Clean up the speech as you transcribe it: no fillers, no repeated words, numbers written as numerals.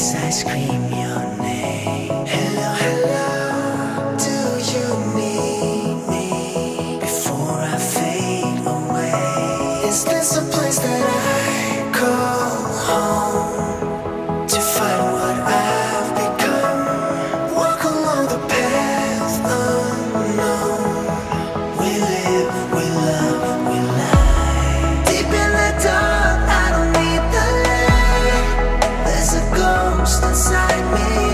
as I scream your name. Hello, hello, do you need me before I fade away? Is this a place that I call home to find what I've become? Walk along the path unknown. We live, we love, we lie. Deep in the dark, I don't need the light. There's a ghost inside me.